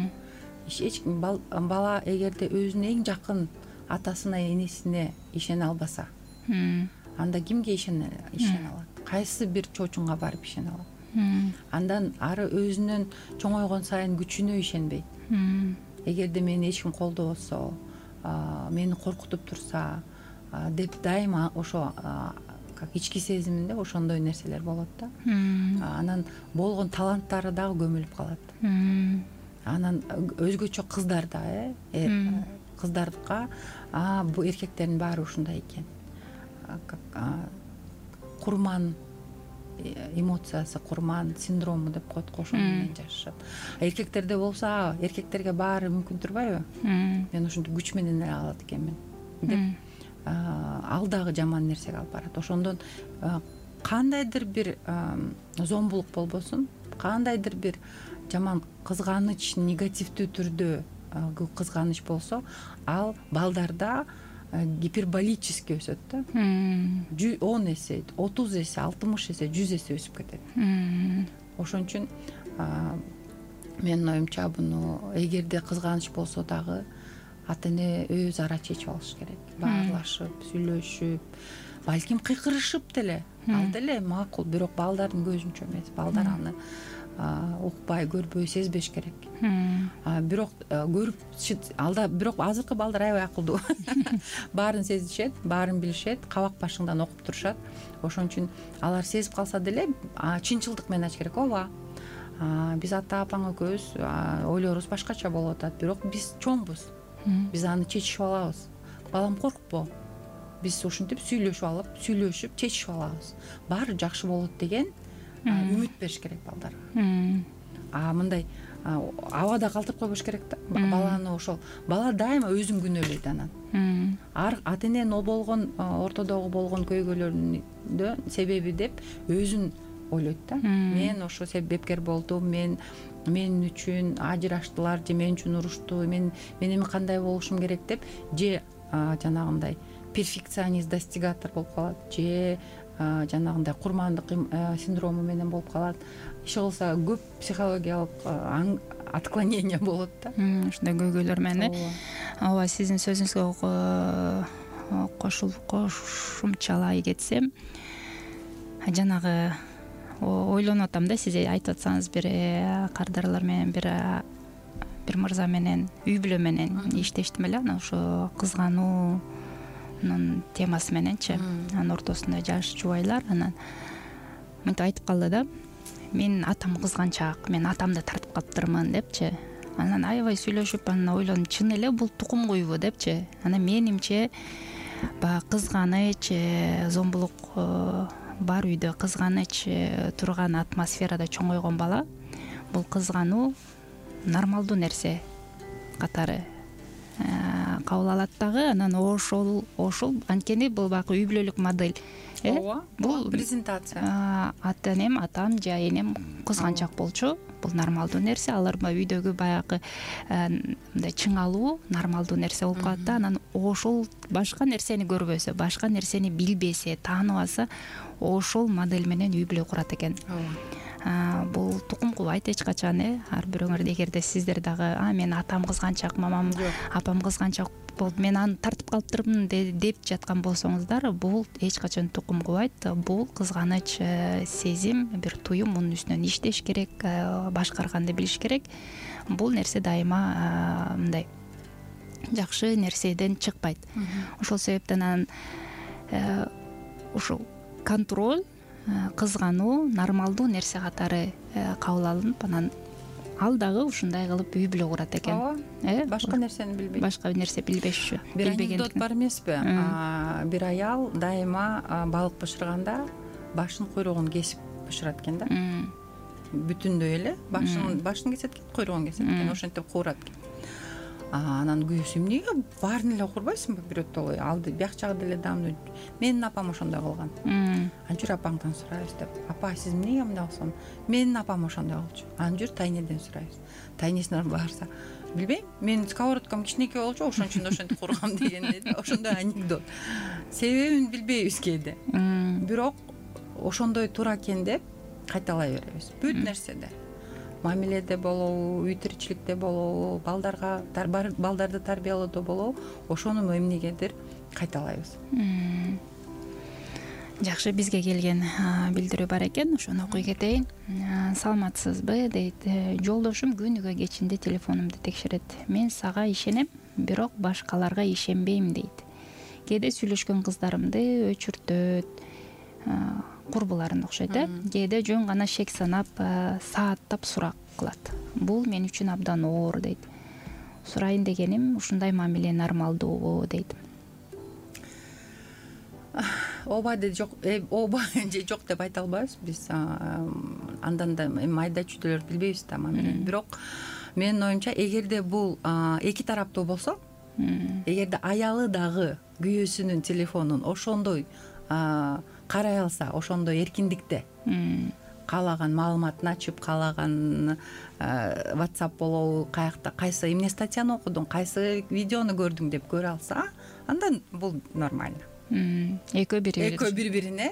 Бала эгерде өзүнүн эң жакын атасына, энесине ишене албаса, анда кимге ишене алат? Кайсы бир чоочунга барып ишене алат? Андан ары өзүнүн чоңойгон сайын күчүнө ишенбейт. Эгерде мени эч ким колдобосо, мени коркутуп турса деп дайыма ошо как ички сезиминде ошондой нерселер болот да. Анан болгон таланттары дагы көмүлүп калат. Анан өзгөчө кыздарда, кыздардыкка бул эркектердин баары ушундай экен. Курман эмоциясы, курман синдрому деп коет, ошону менен жашашат. Эркектерде болсо, эркектерге баары мүмкүн турбайбы? Мен ушинтип күч менен эле алат экенмин деп ал дагы жаман нерсеге алып барат. Ошондон кандайдыр бир зомбулук болбосун, кандайдыр бир жаман кызганыч, негативдүү түрдө кызганыч болсо, ал балдарда гиперболически өсөт да. 10 эсе, 30 эсе, 60 эсе, 100 эсе өсүп кетет. Ошон үчүн менин оюмча буну эгерде кызганыч болсо дагы ата эне өз ара чечип алыш керек. Баарлашып, сүйлөшүп, балким кыйкырышып деле, ал деле макул, бирок балдардын көзүнчө эмес. Балдар аны укпай, көрбөй, сезбеш керек. Бирок көрүп алда, бирок азыркы балдар аябай акылдуу. Баарын сезишет, баарын билишет, кабак башыңдан окуп турушат. Ошон үчүн алар сезип калса деле чынчылдык менен ачыш керек. Ооба. Биз ата апаң экөөбүз ойлорубуз башкача болуп атат, бирок биз чоңбуз. Биз аны чечип алабыз. Балам коркпо. Биз ушинтип сүйлөшүп алып, сүйлөшүп чечип алабыз. Баары жакшы болот деген үмүт бериш керек балдарга. Мындай абада калтырып койбош керек да. Баланы ошол. Бала дайыма өзүн күнөөлөйт анан. Ата эненин болгон ортодогу болгон көйгөйлөрүнүн себеби деп өзүн ойлойт да. Мен ошо себепкер болдум, мен үчүн ажыраштылар, же мен үчүн урушту, мен эми кандай болушум керек деп, же жанагындай перфекционист, достигатор болуп калат, же жанагындай курмандык синдрому менен болуп калат. Иши кылса көп психологиялык отклонение болот да. Ушундай көйгөйлөр менен. Ооба, сиздин сөзүңүзгө кошумчалай кетсем, жанагы ойлонуп атам да, сиз айтып атсаңыз, бир кардарлар менен бир мырза менен үй бүлө менен иштештим эле, анан ошо кызгануунун темасы мененчи, анын ортосунда жаш жубайлар анан мынтип айтып калды да: мен атам кызганчаак, мен атамды тартып калыптырмын депчи. Анан аябай сүйлөшүп, анан ойлондум, чын эле бул тукум куйбу депчи. Анан менимче баягы кызганыч, зомбулук бар үйдө кызганыч турган атмосферада чоңойгон бала, бул кызгануу нормалдуу нерсе катары кабыл алат дагы. Анан ошол анткени бул баягы үй бүлөлүк модель. Бул презентация. Ата энем, атам же энем кызганчак болчу. Бул нормалдуу нерсе. Алар үйдөгү баягы мындай чыңалуу нормалдуу нерсе болуп калат да. Анан ошол башка нерсени көрбөсө, башка нерсени билбесе, тааныбаса, ошол модель менен үй бүлө курат экен. Бул тукум кубайт эч качан. Ар бирөөңөр эгерде сиздер дагы мен атам кызганчак, мамам, апам кызганчак болду, мен аны тартып калыптырмын деп жаткан болсоңуздар, бул эч качан тукум кубайт. Бул кызганыч сезим, бир туюм, мунун үстүнөн иштеш керек, башкарганды билиш керек. Бул нерсе дайыма мындай жакшы нерседен чыкпайт. Ошол себептен анан ушул контроль, кызгануу нормалдуу нерсе катары кабыл алынып, анан ал дагы ушундай кылып үй бүлө курат экен. Ооба. Башка нерсени билбейт. Башка нерсе билбешчү. Бир анекдот бар эмеспи? Бир аял дайыма балык бышырганда башын куйругун кесип бышырат экен да. Бүтүндөй эле башын кесет экен, куйругун кесет экен, ошентип куурат экен. Анан күйөөсү эмнеге баарын эле курбайсыңбы бирөтөлөй? Алды биyak жагы деле дамды. Менин апам ошондой кылган. Аны жүр апаңдан сурайбыз деп. Апа, сиз эмнеге мындай кылсам? Менин апам ошондой кылчу. Аны жүр тайнеден сурайбыз. Тайнесине барса, билбейм, менин сковородкам кичинекей болчу, ошон үчүн ошентип кургам деген эле. Ошондой анекдот. Себебин билбейбиз кээде. Бирок ошондой туура экен деп кайталай беребиз. Бүт нерседе. Мамиледе болобу, үй тиричиликте болобу, балдарды тарбиялоодо болобу, ошону эмнегедир кайталайбыз. Жакшы, бизге келген билдирүү бар экен, ошону окуй кетейин. Саламатсызбы дейт. Жолдошум күнүгө кечинде телефонумду текшерет. Мен сага ишенем, бирок башкаларга ишенбейм дейт. Кээде сүйлөшкөн кыздарымды өчүртөт, курбуларын окшойт. Кээде жөн гана шек санап, сааттап сурак кылат. Бул мен үчүн абдан оор дейт. Сурайын дегеним, ушундай мамиле нормалдуубу дейт. Ооба же жок деп айта албайбыз. Биз андан да майда чүйдөлөрдү билбейбиз да мамилени. Бирок менин оюмча, эгерде бул эки тараптуу болсо, эгерде аялы дагы күйөөсүнүн телефонун ошондой карай алса, ошондой эркиндикте каалаган маалыматын ачып, каалаган WhatsApp болобу, каякта кайсы эмне статьяны окудуң, кайсы видеону көрдүң деп көрө алса, андан бул нормально. Экөө бири-бирине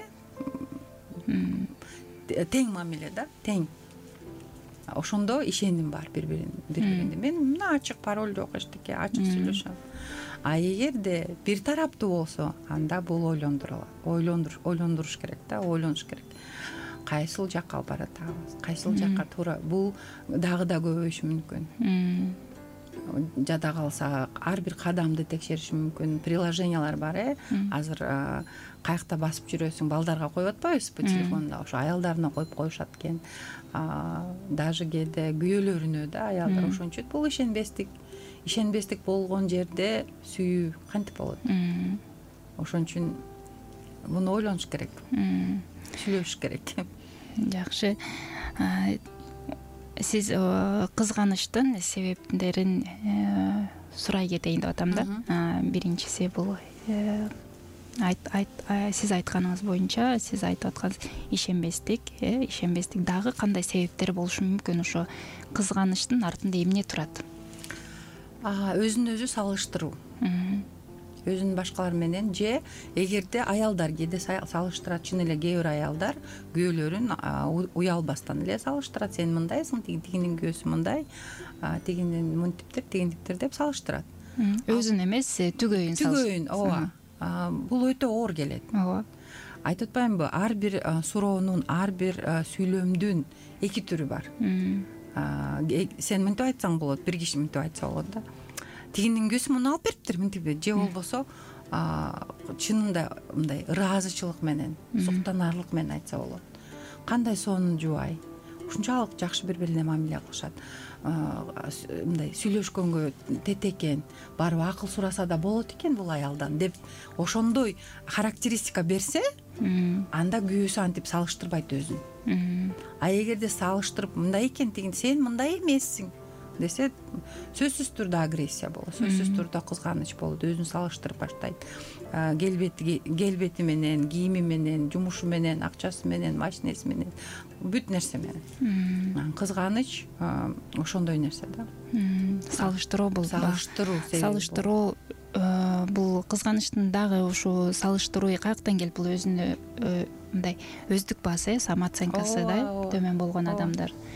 тең мамиле да, тең. Ошондо ишеним бар бири-бирине. Мен мына ачык пароль жок, эчтеке, ачык сүйлөшөм. А эгерде бир тараптуу болсо, анда бул ойлондуруш керек да, ойлонуш керек. Кайсыл жакка алып баратабыз, кайсыл жакка туура, бул дагы да көбөйүшү мүмкүн. Жада калса, ар бир кадамды текшериши мүмкүн. Приложениялар бар, азыр каякта басып жүрөсүң, балдарга коюп атпайбызбы телефонда, ошо аялдарына коюп коюшат экен. Даже кээде күйөөлөрүнө да аялдар ошончу. Бул ишенбестик болгон жерде сүйүү кантип болот? Ошон үчүн муну ойлонуш керек. Сүйлөшүш керек. Жакшы. Сиз кызганычтын себептерин сурай кетейин деп атам да. Биринчиси бул сиз айтканыңыз боюнча, сиз айтып аткансыз ишенбестик дагы кандай себептер болушу мүмкүн? Ошо кызганычтын артында эмне турат? Өзүн өзү салыштыруу. Өзүн башкалар менен, же эгерде аялдар кээде салыштырат, чын эле кээ бир аялдар күйөөлөрүн уялбастан эле салыштырат. Сен мындайсың, тигинин күйөөсү мындай, тигинин мынтиптер деп салыштырат. Өзүн эмес, түгөйүн. Ооба. Бул өтө оор келет. Ооба. Айтып атпаймынбы, ар бир суроонун, ар бир сүйлөмдүн эки түрү бар. Сен мынтип айтсаң болот, бир киши мынтип айтса болот да. Тигинин күйөөсү муну алып бериптир, мынтип, же болбосо чынында мындай ыраазычылык менен, суктанаарлык менен айтса болот. Кандай сонун жубай, ушунчалык жакшы бири-бирине мамиле кылышат. Мындай сүйлөшкөнгө тетекен, барып акыл сураса да болот экен бул аялдан деп ошондой характеристика берсе, анда күйөөсү антип салыштырбайт өзүн. А эгерде салыштырып, мындай экен, тигин сен мындай эмессиң десе, сөзсүз түрдө агрессия болот, сөзсүз түрдө кызганыч болот, өзүн салыштырып баштайт. Келбети менен, кийими менен, жумушу менен, акчасы менен, машинеси менен, бүт нерсе менен. Кызганыч ошондой нерсе да. Салыштыруу бул. Салыштыруу бул кызганычтын дагы ушу салыштыруу каяктан келип, бул өзүнө мындай өздүк баасы, самооценкасы да төмөн болгон адамдар.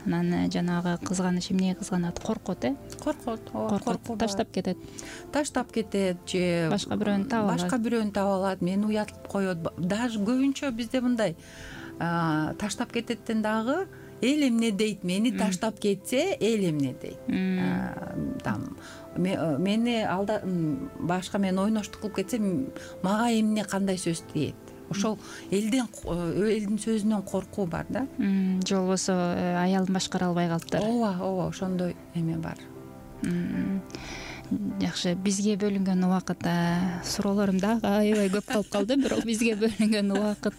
анан жанагы кызганыч эмнеге кызганат, коркот, коркот, коркот, таштап кетет, же башка бирөөнү таап алат, мени уятылып коет. Даже көбүнчө бизде мындай таштап кететтен дагы эл эмне дейт, мени таштап кетсе эл эмне дейт, там мени башка менен ойноштук кылып кетсе мага эмне, кандай сөз тиет. Ошол элдин сөзүнөн коркуу бар да. Же болбосо аялын башкара албай калыптыр. Ооба, ошондой эме бар. Жакшы, бизге бөлүнгөн убакыт, суроолорум дагы аябай көп калып калды, бирок бизге бөлүнгөн убакыт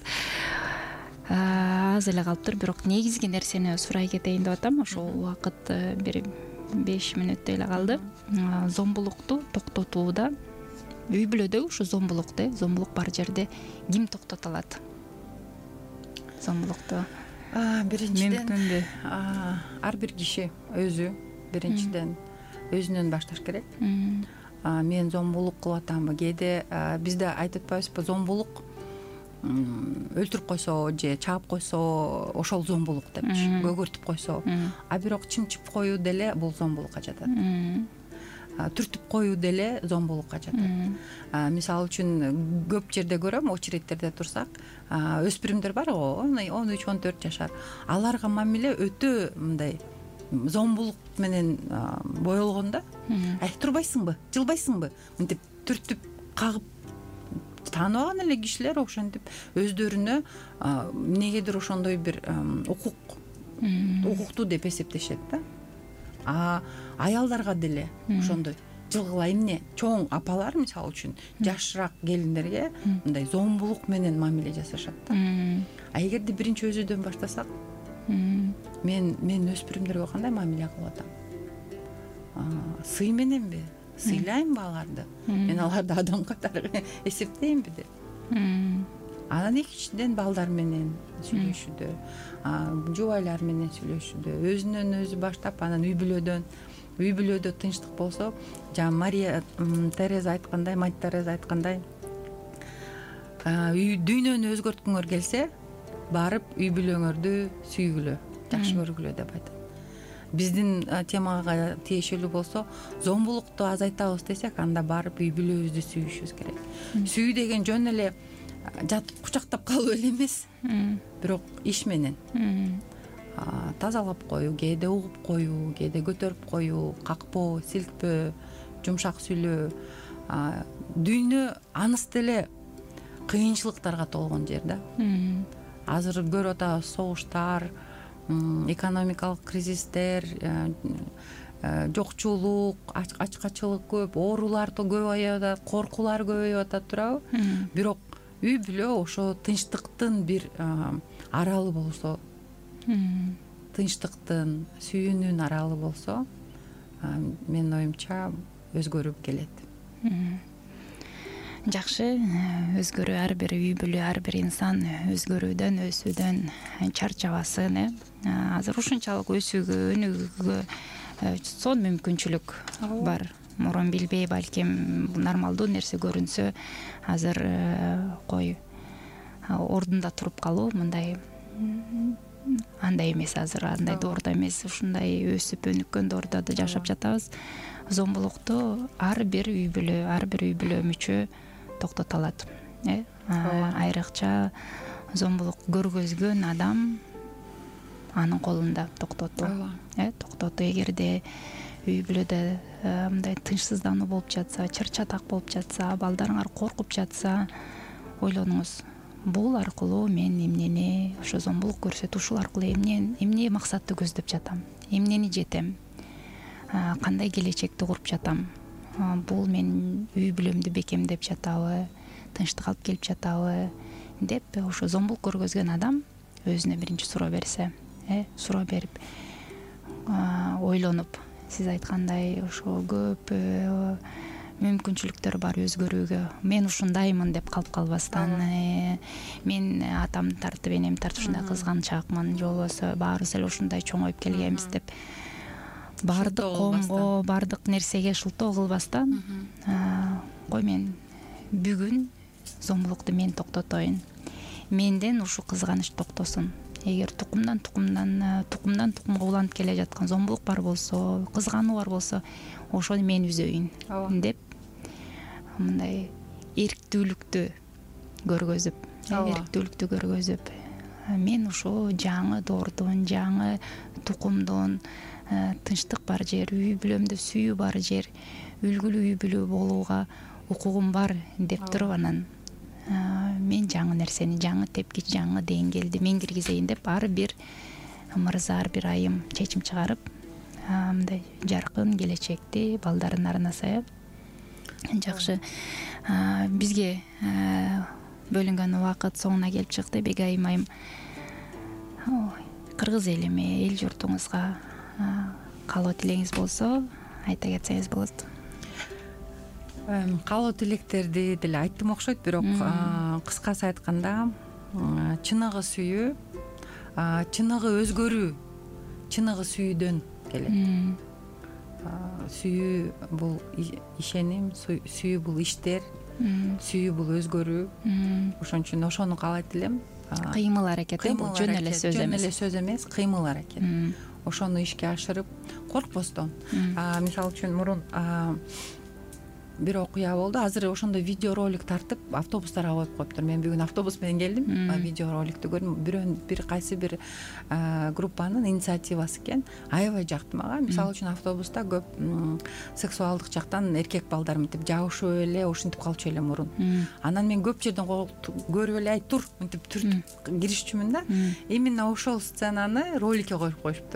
аз эле калыптыр. Бирок негизги нерсени сурай кетейин деп атам. Ошол убакыт бир 5 мүнөттөй эле калды. Зомбулукту токтотууда, үй бүлөдө ушу зомбулук бар жерде ким токтото алат? Зомбулукту Биринчиден мүмкүнбү? Ар бир киши өзү биринчиден өзүнөн башташ керек. Мен зомбулук кылып атамбы? Кээде бизде айтып атпайбызбы, зомбулук өлтүрүп койсо же чаап койсо ошол зомбулук депчи, көгөртүп койсо. А бирок чымчып коюу деле бул зомбулукка жатат. Түртүп коюу деле зомбулукка жатат. Мисалы үчүн көп жерде көрөм, очередтерде турсак, өспүрүмдөр бар го, 13-14 жашар. Аларга мамиле өтө мындай зомбулук менен боелгондо, турбайсыңбы, жылбайсыңбы, мынтип түртүп кагып, тааныбаган эле кишилер ошентип өздөрүнө эмнегедир ошондой бир укуктуу деп эсептешет да. Аялдарга деле ошондой жылгыла, эмне чоң апалар мисалы үчүн жашыраак келиндерге мындай зомбулук менен мамиле жасашат да. Эгерде биринчи өзүдөн баштасак, мен өспүрүмдөргө кандай мамиле кылып атам? Сый мененби? Сыйлаймбы аларды? Мен аларды адам катары эсептеймби деп. Анан экинчиден балдар менен сүйлөшүүдө, жубайлар менен сүйлөшүүдө, өзүнөн өзү баштап, анан үй бүлөдө тынчтык болсо, жана Мать Тереза айткандай, дүйнөнү өзгөрткүңөр келсе, барып үй бүлөңөрдү сүйгүлө, жакшы көргүлө деп айтат. Биздин темага тиешелүү болсо, зомбулукту азайтабыз десек, анда барып үй бүлөбүздү сүйүшүбүз керек. Сүйүү деген жөн эле жатып кучактап калуу эле эмес, бирок иш менен тазалап коюу, кээде угуп коюу, кээде көтөрүп коюу, какпоо, силкпөө, жумшак сүйлөө. Дүйнө аныс деле кыйынчылыктарга толгон жер да. Азыр көрүп атабыз согуштар, экономикалык кризистер, жокчулук, ачкачылык көп, оорулар көбөйүп атат, коркуулар көбөйүп атат, туурабы? Бирок үй бүлө ошо тынчтыктын бир аралы болсо, тынчтыктын, сүйүүнүн аралы болсо, менин оюмча өзгөрүп келет. Жакшы, өзгөрүү, ар бир үй бүлө, ар бир инсан өзгөрүүдөн, өсүүдөн чарчабасын, азыр ушунчалык өсүүгө, өнүгүүгө сонун мүмкүнчүлүк бар. Мурун билбей, балким нормалдуу нерсе көрүнсө, азыр кой ордунда туруп калуу мындай андай эмес, азыр андай доордо эмес. Ушундай өсүп өнүккөн доордо да жашап жатабыз. Зомбулукту ар бир үй бүлө мүчө токтото алат. Айрыкча зомбулук көргөзгөн адам анын колунда токтотуу. Эгерде үй бүлөдө мындай тынчсыздануу болуп жатса, чыр-чатак болуп жатса, балдарыңар коркуп жатса, ойлонуңуз. Бул аркылуу мен эмнени, ошо зомбулук көрсөтүү ушул аркылуу эмне максатты көздөп жатам, эмнени жетем, кандай келечекти куруп жатам, бул менин үй бүлөмдү бекемдеп жатабы, тынчтык алып келип жатабы деп, ошо зомбулук көргөзгөн адам өзүнө биринчи суроо берсе, суроо берип, ойлонуп, сиз айткандай ошо көп мүмкүнчүлүктөр бар өзгөрүүгө. Мен ушундаймын деп калып калбастан, мен атамды тартып, энемди тартып ушундай кызганчакмын, же болбосо баарыбыз эле ушундай чоңоюп келгенбиз деп бардык коомго, бардык нерсеге шылтоо кылбастан, кой мен бүгүн зомбулукту мен токтотоюн, менден ушул кызганыч токтосун, эгер тукумдан тукумга уланып келе жаткан зомбулук бар болсо, кызгануу бар болсо, ошону мен үзөйүн деп мындай эрктүүлүктү көргөзүп, мен ошо жаңы доордун, жаңы тукумдун, тынчтык бар жер, үй бүлөмдө сүйүү бар жер, үлгүлүү үй бүлө болууга укугум бар деп туруп, анан мен жаңы нерсени, жаңы тепкич, жаңы деңгээлди мен киргизейин деп ар бир мырза, ар бир айым чечим чыгарып, мындай жаркын келечекти балдардын арнаса жакшы. Бизге бөлүнгөн убакыт соңуна келип чыкты. Бегайым айым, кыргыз элиме, эл журтуңузга каалоо тилегиңиз болсо айта кетсеңиз болот. Каалоо тилектерди деле айттым окшойт, бирок кыскасы айтканда, чыныгы сүйүү, чыныгы өзгөрүү, чыныгы сүйүүдөн келет. Сүйүү бул ишеним, сүйүү бул иштер, сүйүү бул өзгөрүү. Ошон үчүн ошону каалайт элем. Кыймыл аракет, бул жөн эле сөз эмес, кыймыл аракет. Ошону ишке ашырып, коркпостон. Мисалы үчүн мурун бир окуя болду. Азыр ошондой видеоролик тартып автобустарга коюп коюптур. Мен бүгүн автобус менен келдим. Видеороликту көрдүм. Бир кайсы бир группанын инициативасы экен. Аябай жакты мага. Мисалы үчүн автобуста көп сексуалдык жактан эркек балдар мынтип жабышып эле, ушинтип калчу эле мурун. Анан мен көп жерден көрүп эле, ай тур, мынтип түртүп киришчүмүн да. Именно ошол сценаны роликке коюп коюшуптур.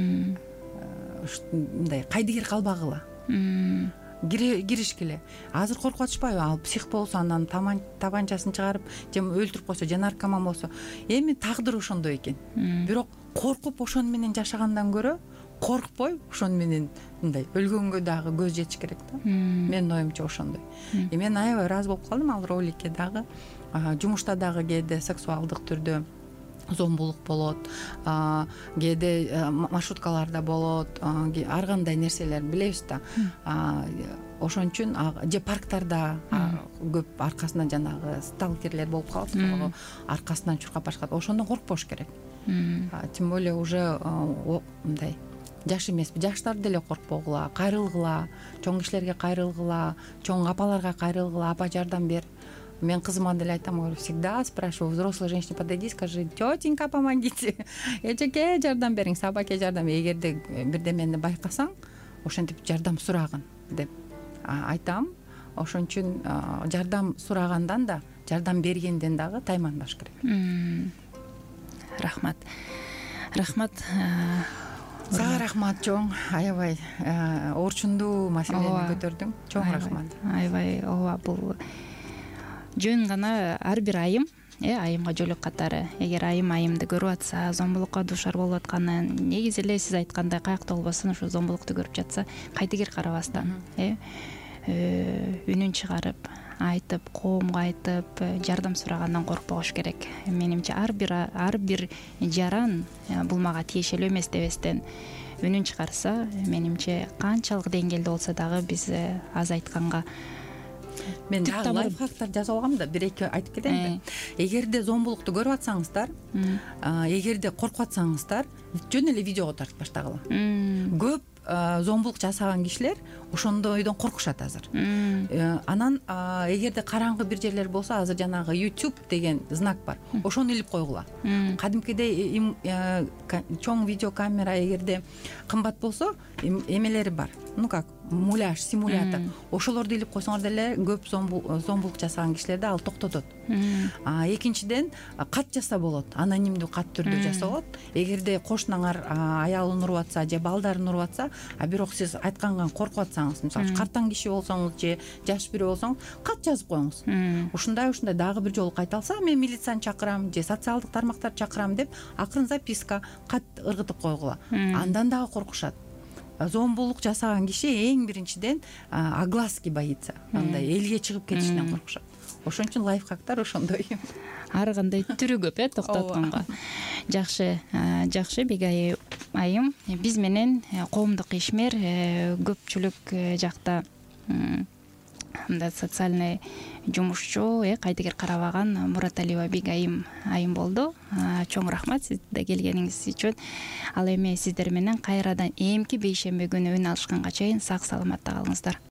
Мындай кайдыгер калбагыла. Киришкиле. Азыр коркуп атышпайбы? Ал псих болсо, анан табанчасын чыгарып, же өлтүрүп койсо, же наркоман болсо, эми тагдыр ошондой экен. Бирок коркуп ошону менен жашагандан көрө, коркпой ошону менен мындай өлгөнгө дагы көз жетиш керек да. Менин оюмча ошондой. Мен аябай ыраазы болуп калдым ал роликке дагы. Жумушта дагы кээде сексуалдык түрдө зомбулук болот, кээде маршруткаларда болот, ар кандай нерселер билебиз да. Ошон үчүн же парктарда көп аркасынан жанагы сталкерлер болуп калат, аркасынан чуркап башкат. Ошондон коркпош керек. Тем более уже мындай жаш эмеспи, жаштар деле коркпогула, кайрылгыла, чоң кишилерге кайрылгыла, чоң апаларга кайрылгыла, апа жардам бер. Мен кызыма деле айтам, говорю, всегда спрашиваю взрослой женщине, подойди, скажи, тетенька, помогите, эжеке жардам бериңиз, абаке жардам. Эгерде бирдемени байкасаң, ошентип жардам сурагын деп айтам. Ошон үчүн жардам сурагандан да, жардам бергенден дагы тайманбаш керек. Рахмат. Сага рахмат чоң, аябай орчундуу маселени көтөрдүң. Чоң рахмат. Аябай, бул жөн гана ар бир айым, айымга жөлөк катары. Эгер айымды көрүп атса, зомбулукка дуушар болуп атканын, негизи эле сиз айткандай каякта болбосун ошо зомбулукту көрүп жатса, кайдыгер карабастан, үнүн чыгарып, айтып, коомго айтып, жардам сурагандан коркпош керек. Менимче ар бир жаран бул мага тиешелүү эмес дебестен үнүн чыгарса, менимче канчалык деңгээлде болсо дагы биз аз айтканга мен дагы лайфхактар жазып алгам да, бир-эки айтып кетейинби? Эгерде зомбулукту көрүп атсаңыздар, эгерде коркуп атсаңыздар, жөн эле видеого тартып баштагыла. Көп зомбулук жасаган кишилер ошондойдон коркушат азыр. Анан эгерде караңгы бир жерлер болсо, азыр жанагы YouTube деген знак бар. Ошону илип койгула. Кадимкидей чоң видео камера эгерде кымбат болсо, эмелери бар. Ну как, муляж, симулятор. Ошолорду илип койсоңор деле көп зомбулук жасаган кишилерди ал токтотот. Экинчиден, кат жазса болот. Анонимдүү кат түрдө жасалат. Эгерде кошунаңар аялын уруп атса же балдарын уруп атса, бирок сиз айтканга коркуп атсаңыз, мисалы картаң киши болсоңуз же жаш бирөө болсоңуз, кат жазып коюңуз. Ушундай дагы бир жолу кайталса, мен милицияны чакырам же социалдык тармактарды чакырам деп акырын записка, кат ыргытып койгула. Андан дагы коркушат. Зомбулук жасаган киши эң биринчиден огласки боится. Андай элге чыгып кетишинен коркушат. Ошон үчүн лайфхактар ошондой. Ар кандай түрү көп токтотконго. Жакшы, Бегай айым, биз менен коомдук ишмер көпчүлүк жакта мындай социальный жумушчу, кайдыгер карабаган Мураталиева айым болду. Чоң рахмат сизде келгениңиз үчүн. Ал эми сиздер менен кайрадан эмки бейшемби күнү үн алышканга чейин сак саламатта калыңыздар.